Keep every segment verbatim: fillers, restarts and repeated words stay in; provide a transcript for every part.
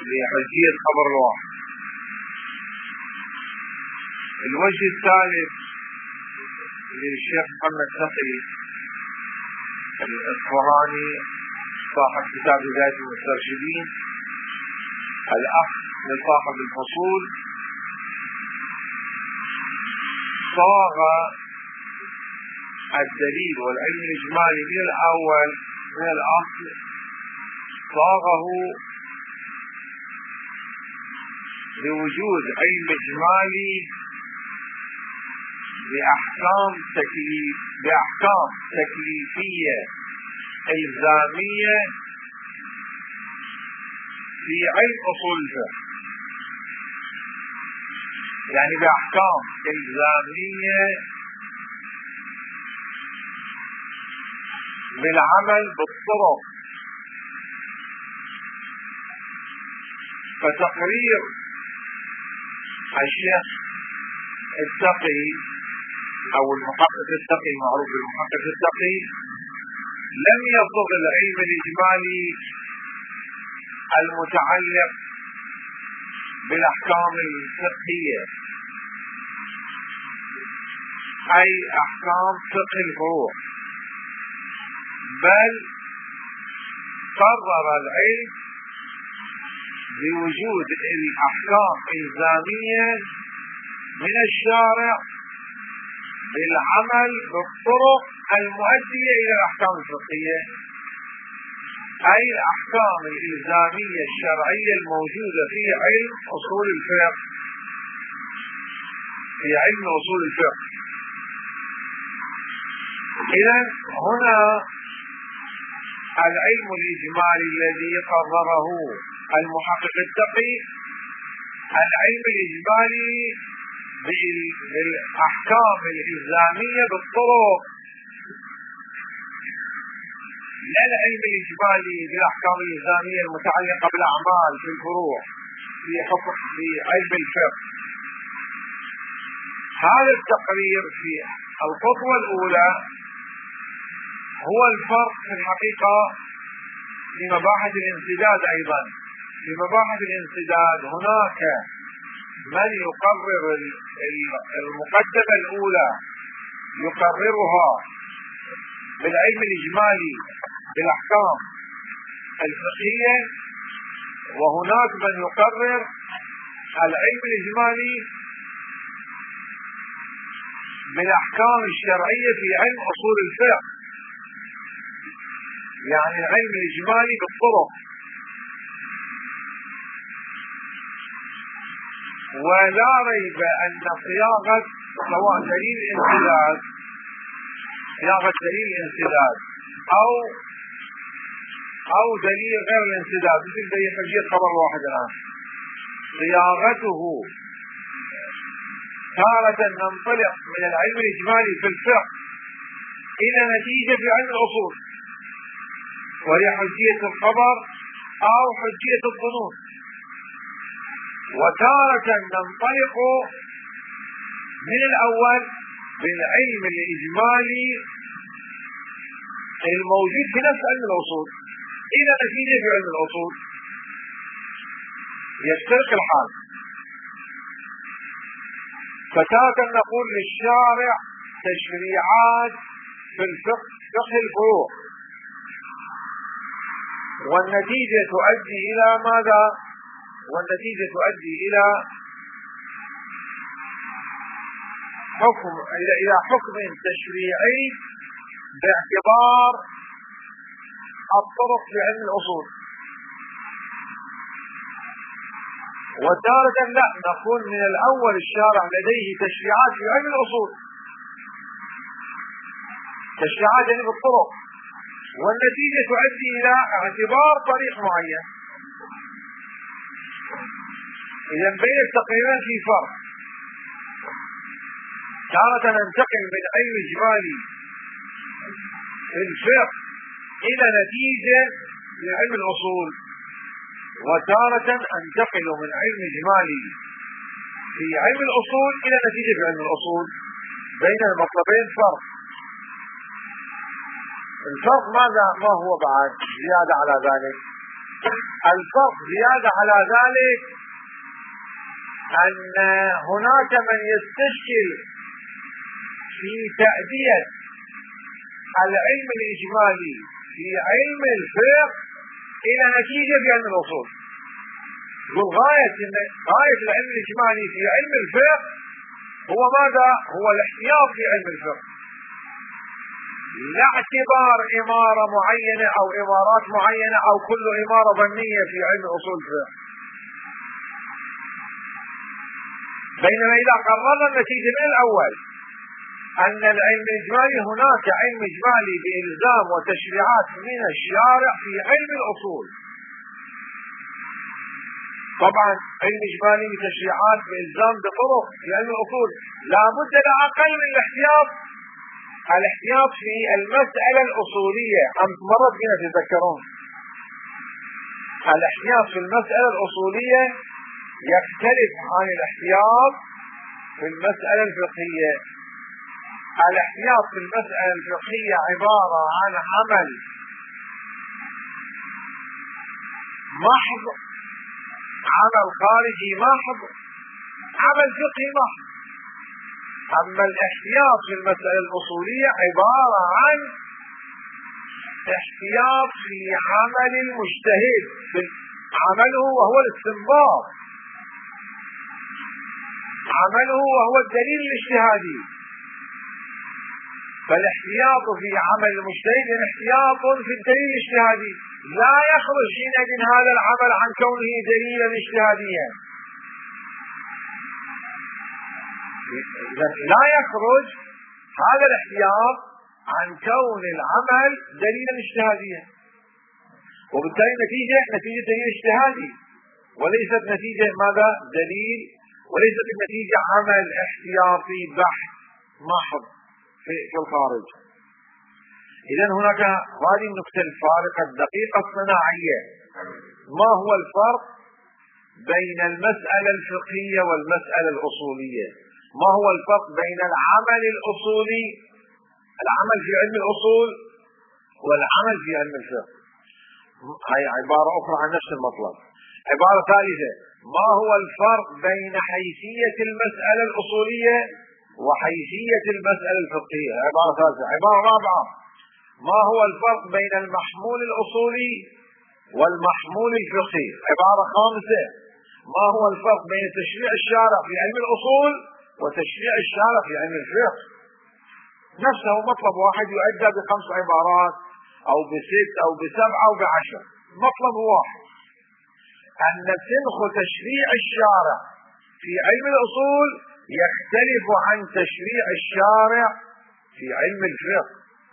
لحجية خبر الواحد. الوجه الثالث للشيخ محمد تقي الإصفهاني صاحب كتاب هداية المسترشدين، الأخ لصاحب الفصول، صاغ الدليل والعلم الإجمالي من الأول من الأصل، صاغه بوجود علم إجمالي بأحكام تكليف بأحكام تكليفية إلزامية في علم أصول الفقه، يعني بأحكام إلزامية بالعمل بالطرق. فتقرير الشيخ التقي أو المحقق التقي، معروف بالمحقق التقي، لم يصغ العلم الإجمالي المتعلق بالأحكام الفقهية، أي أحكام فقه الفروع، بل قرر العلم بوجود الأحكام الإلزامية من الشارع بالعمل بالطرق المؤدية إلى الأحكام الفقهية، أي الأحكام الإلزامية الشرعية الموجودة في علم أصول الفقه في علم أصول الفقه. إذن هنا العلم الإجمالي الذي قرره المحقق التقي، العلم الإجمالي بالأحكام الإلزامية بالطرق، لا العلم الإجمالي بالأحكام الإلزامية المتعلقة بالأعمال في الفروع في حكم في علم الفقه. هذا التقرير في الخطوة الأولى هو الفرق في الحقيقة في مباحث الانسداد. أيضا في مباحث الانسداد هناك من يقرر المقدمة الأولى يقررها بالعلم الإجمالي بالأحكام الفقهية، وهناك من يقرر العلم الإجمالي بالأحكام الشرعية في علم أصول الفقه، يعني العلم الإجمالي بالطرق. ولا ريب أن صياغة سواء دليل الانسداد صياغة دليل الانسداد أو أو دليل غير الانسداد مثل دليل حجية خبر واحد الآن، صياغته تارة ننطلق من العلم الإجمالي في الفقه إلى نتيجة في علم الأصول وهي حجية الخبر أو حجية الظنون، وتارة ننطلق من الأول بالعلم الإجمالي الموجود في نفس علم الأصول إلى نتيجة في علم الأصول. يفترق الحال، فتارة نقول للشارع تشريعات في الفقه فقه الفروع، والنتيجة تؤدي إلى ماذا؟ والنتيجة تؤدي إلى حكم إلى حكم تشريعي باعتبار الطرق في علم الأصول. وتارة لا، نقول من الأول الشارع لديه تشريعات في علم الأصول، تشريعات يعني بالطرق، والنتيجة تؤدي إلى اعتبار طريق معين. إذا بين التقريرين في فرق، تارة ننتقل من علم إجمالي في الفقه إلى نتيجة في علم الأصول، وتارة أنتقل من علم إجمالي في علم الأصول إلى نتيجة في علم الأصول. بين المطلبين فرق. الفرق ماذا ما هو بعد زيادة على ذلك؟ الفرق زيادة على ذلك أن هناك من يستشكل في تأدية العلم الإجمالي في علم الفقه إلى نتيجة في علم الأصول. والغاية غاية العلم الإجمالي في علم الفقه هو ماذا؟ هو الاحتياط في علم الفقه، لا اعتبار إمارة معينة أو إمارات معينة أو كل إمارة ظنية في علم أصول الفقه. بينما إذا قررنا النتيجة من الأول أن العلم الإجمالي هناك علم إجمالي بإلزام وتشريعات من الشارع في علم الأصول. طبعا علم إجمالي بتشريعات بإلزام بطرق في علم الأصول، لا بد لا أقل من الاحتياط. الاحتياط في المسألة الأصولية أم مرت بنا تتذكرون، الاحتياط في المسألة الأصولية يختلف عن الاحتياط في المسألة الفقهية. الاحتياط في المسألة الفقهية عبارة عن عمل محض، عمل خارجي محض، عمل فقهي محض. أما الاحتياط في المسألة الأصولية عبارة عن احتياط في عمل المجتهد، عمله وهو الاستنباط، عمله وهو الدليل الاجتهادي. فالاحتياط في عمل المجتهد احتياط في الدليل الاجتهادي، لا يخرج حينئذ هذا العمل عن كونه دليلا اجتهاديا. لا يخرج هذا الاحتياط عن كون العمل دليلا اجتهاديا، وبالتالي نتيجة نتيجة دليل اجتهادي وليست نتيجة ماذا؟ دليل، وليست النتيجة عمل احتياطي بحت محض في الخارج. إذا هناك هذه النقطة الفارقة الدقيقة الصناعية. ما هو الفرق بين المسألة الفقهية والمسألة الأصولية؟ ما هو الفرق بين العمل الأصولي، العمل في علم الأصول، والعمل في علم الفقه؟ هاي عبارة أخرى عن نفس المطلب. عبارة ثالثة: ما هو الفرق بين حيثية المسألة الأصولية وحيثية المسألة الفقهية؟ عبارة ثالثة. عبارة رابعة: ما هو الفرق بين المحمول الأصولي والمحمول الفقهي؟ عبارة خامسة: ما هو الفرق بين تشريع الشارع في علم الأصول وتشريع الشارع في علم الفقه؟ نفسه مطلب واحد يؤدى بخمس عبارات أو بست أو بسبعة أو بعشر. مطلب واحد: أن سنخ تشريع الشارع في علم الأصول يختلف عن تشريع الشارع في علم الفقه.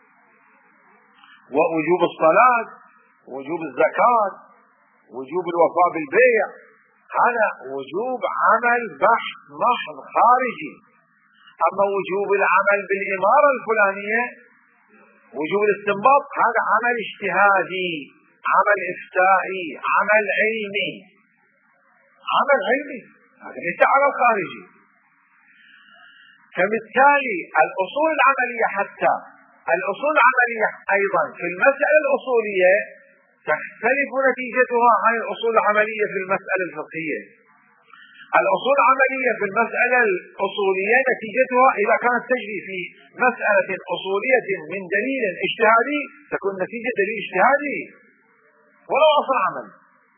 ووجوب الصلاة، وجوب الزكاة، وجوب الوفاء بالبيع، هذا وجوب عمل بحث محض خارجي. أما وجوب العمل بالإمارة الفلانية، وجوب الاستنباط، هذا عمل اجتهادي، عمل إفتائي، عمل علمي، عمل علمي، هذا ليس عمل خارجي. فبالتالي الأصول العملية، حتى الأصول العملية أيضا في المسألة الأصولية تختلف نتيجتها عن الأصول العملية في المسألة الفقهية. الأصول العملية في المسألة الأصولية نتيجتها إذا كانت تجري في مسألة أصولية من دليل اجتهادي تكون نتيجة دليل اجتهادي ولو أصل عمل.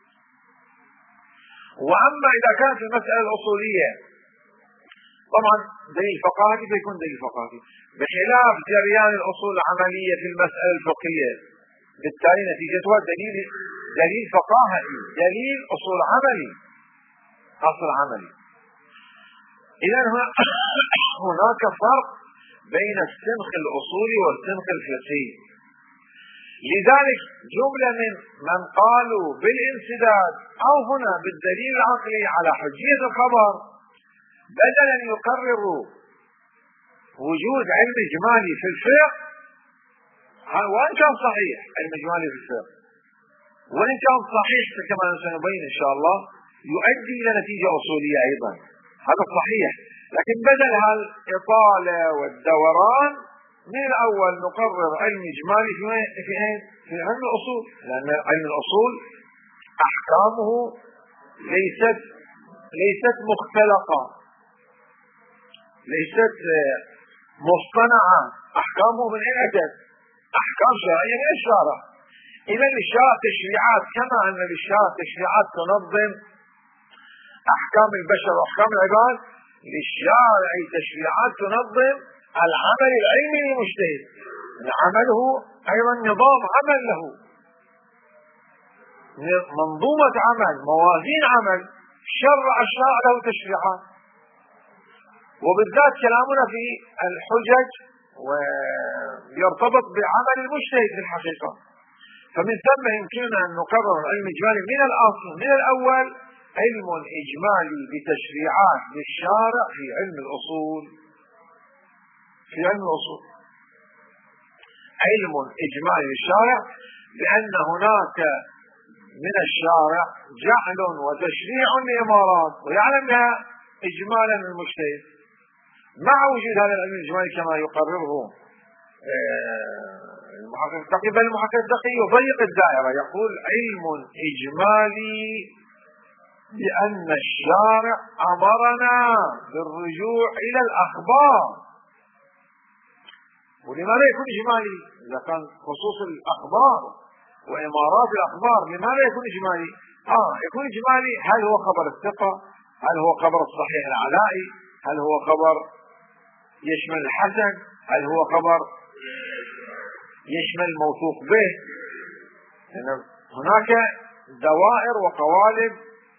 وأما إذا كانت المسألة الأصولية طبعا دليل فقاهي فيكون دليل فقاهي بخلاف جريان الأصول العملية في المسألة الفقهية، بالتالي نتيجتها دليل دليل فقاهي، دليل أصول عملي، أصل عملي. إذا هناك فرق بين السنخ الأصولي والسنخ الفقهي. لذلك جملة من من قالوا بالانسداد أو هنا بالدليل العقلي على حجية الخبر، بدلا أن يقرروا وجود علم إجمالي في الفقه، وإن كان صحيح علم إجمالي في الفقه، وإن كان صحيح كما سنبين إن شاء الله يؤدي إلى نتيجة أصولية أيضا، هذا صحيح، لكن بدل هالإطالة والدوران من الأول نقرر علم إجمالي في في في علم الأصول، لأن علم الأصول أحكامه ليست ليست مختلقة، ليست مصطنعة، أحكامه من أين أتت؟ أحكام شرعية من الشارع. إذا للشارع تشريعات، كما أن للشارع تشريعات تنظم أحكام البشر وأحكام العباد، للشارع تشريعات تنظم العمل العلمي للمجتهد. عمله أيضا نظام عمل له، منظومة عمل، موازين عمل، شرع الشرع له تشريعات. وبالذات كلامنا في الحجج ويرتبط بعمل المجتهد في الحقيقة. فمن ثم يمكننا أن نقرر العلم الإجمالي من الأصل من الأول علم إجمالي بتشريعات للشارع في علم الأصول. في علم الأصول علم إجمالي للشارع، لأن هناك من الشارع جعل وتشريع لإمارات ويعلم بها إجمالا المجتهد، مع وجود هذا العلم الإجمالي كما يقرره المحقق التقي. بل المحقق التقي يضيق الدائرة، يقول علم إجمالي بأن الشارع أمرنا بالرجوع إلى الأخبار. ولماذا يكون إجمالي؟ إذا كان خصوص الأخبار وإمارات الأخبار، لماذا يكون إجمالي؟ آه يكون إجمالي، هل هو خبر الثقة؟ هل هو خبر الصحيح العلائي؟ هل هو خبر يشمل الحسن؟ هل هو خبر يشمل الموثوق به؟ يعني هناك دوائر وقوالب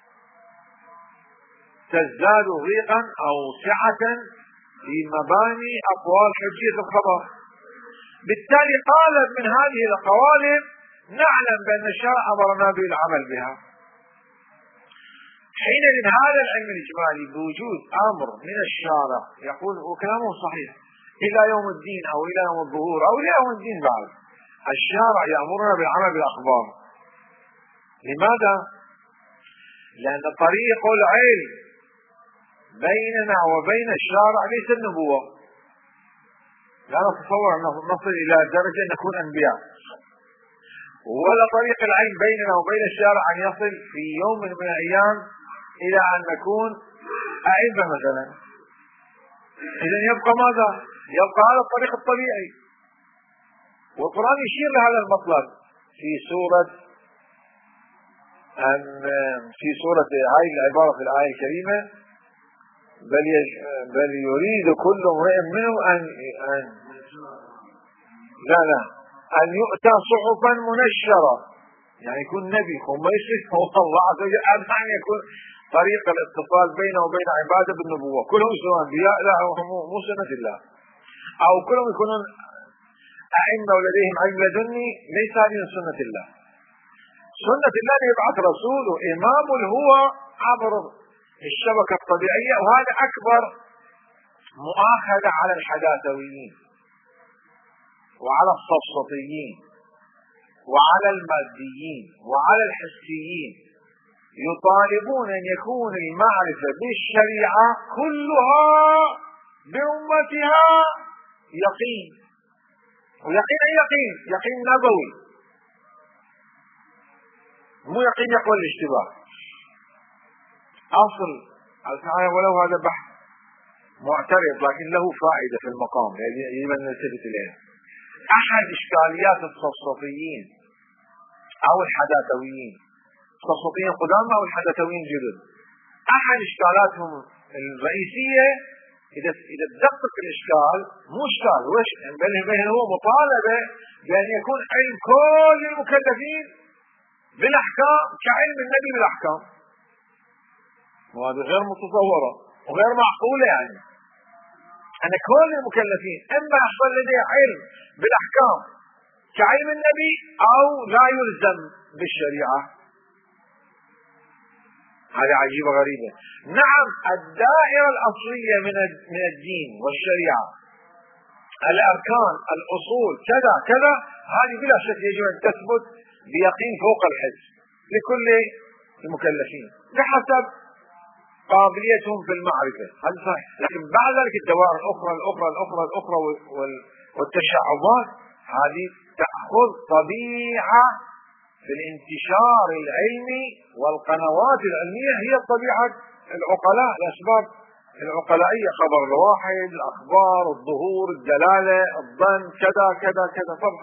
تزداد ضيقا أو سعة في مباني أقوال حجية الخبر. بالتالي قالب من هذه القوالب نعلم بأن الشرع أمرنا بالعمل بها. حينئذ هذا العلم الإجمالي بوجود أمر من الشارع يقول وكلامه صحيح إلى يوم الدين أو إلى يوم الظهور أو إلى يوم الدين بعد، الشارع يأمرنا بالعمل بالأخبار. لماذا؟ لأن طريق العلم بيننا وبين الشارع ليس النبوة. لا نتصور أن نصل إلى درجة أن نكون أنبياء، ولا طريق العلم بيننا وبين الشارع أن يصل في يوم من الأيام إلى أن نكون أئمة مثلا. إذا يبقى ماذا؟ يبقى هذا الطريق الطبيعي. والقرآن يشير لهذا المطلب في سورة أن في سورة هاي العبارة في الآية الكريمة: بل بل يريد كل امرئ منهم أن أن لا لا أن يؤتى صحفا منشرة، يعني يكون نبي ثم يشرك هو الله عز وجل، أن يكون طريق الاتصال بينه وبين عباده بالنبوة. كلهم يكونون أنبياء، لا مو سنة الله، أو كلهم يكونون أئمة ولديهم علم لدني، ليس هذه من سنة الله. سنة الله يبعث رسول وإمام هو عبر الشبكة الطبيعية. وهذا أكبر مؤاخذة على الحداثويين وعلى السفسطيين وعلى الماديين وعلى الحسيين، يطالبون أن يكون المعرفة بالشريعة كلها بأمتها يقين. ويقين أي يقين؟ يقين نبوي، مو يقين يقوى الاشتباه. أصل الآية ولو هذا بحث معترض لكن له فائدة في المقام يجب أن نلتفت إليها. أحد إشكاليات السفسطيين أو الحداثويين، السفسطيين قدامى أو الحداثويين جدد، أحد إشكالاتهم الرئيسية إذا إذا تدقق الإشكال مو إشكال وش بل هو مطالبة بأن يكون علم كل المكلفين بالأحكام كعلم النبي بالأحكام. وهذا غير متصورة وغير معقولة، يعني أن كل المكلفين إما يحصل لديه علم بالأحكام كعلم النبي أو لا يلزم بالشريعة. هذه عجيبة غريبة. نعم الدائرة الأصلية من من الدين والشريعة، الأركان، الأصول، كذا كذا، هذه بلا شك يجب أن تثبت بيقين فوق الحس لكل المكلفين بحسب قابليتهم في المعرفة. هذا صحيح. لكن بعد ذلك الدوائر الأخرى الأخرى الأخرى الأخرى والتشعبات هذه تأخذ طبيعة بالانتشار العلمي والقنوات العلمية هي طبيعة العقلاء، الأسباب العقلائية، خبر الواحد، الأخبار، الظهور، الدلالة، الظن، كذا كذا كذا. طبعا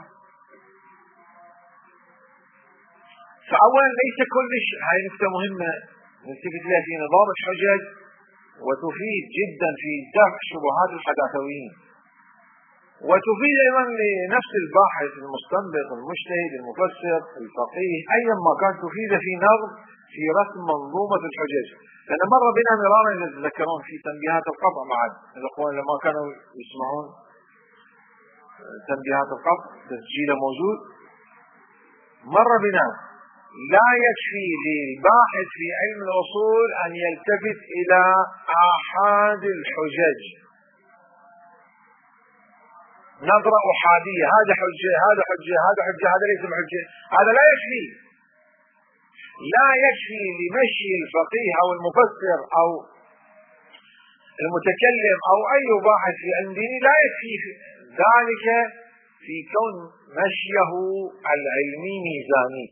فأولا ليس كل شيء، هاي نقطة مهمة نلتفت لها في نظام الحجج وتفيد جدا في دفع شبهات الحداثويين، وتفيد ايضا لنفس الباحث المستنبط المجتهد المفسر الفقيه ايا ما كان، تفيد في نظم في رسم منظومة الحجج. لأن مر بنا مرارا إذا تتذكرون في تنبيهات القطع مع الأخوان لما كانوا يسمعون تنبيهات القطع تسجيله موجود، مر بنا لا يكفي للباحث في علم الأصول أن يلتفت إلى آحاد الحجج نظرة أحادية، هذا حجة هذا حجة هذا حجة هذا ليس بحجة، هذا لا يكفي. لا يكفي لمشي الفقيه أو المفسر أو المتكلم أو أي باحث في علم ديني، لا يكفي ذلك في كون مشيه العلمي ميزاني.